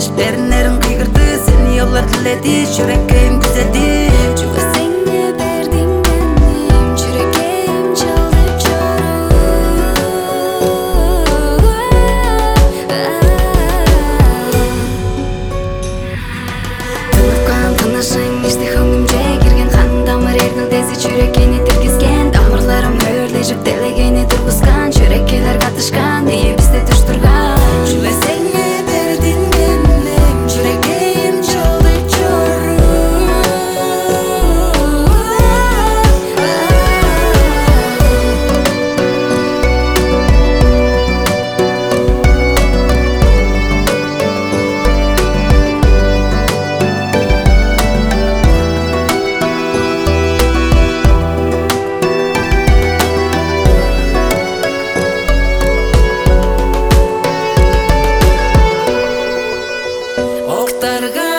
еш беринерин кыйгырды, сени yollar diledi, yüreğim güzeldi. Жүгүрсеңде бердиң энем, жүрөгөм чалды Тыныпкан тынышың ишти көңүмгө кирген, қан тамыр эрдил дези жүрөгөйнү тиргизген, тамырларым өрлөшүп делегени тургузган, жүрөккөлөр катышкан, ии бизде туш турган. Жүгүрсеңде бердиң энем, yüreğim çaldı Октарга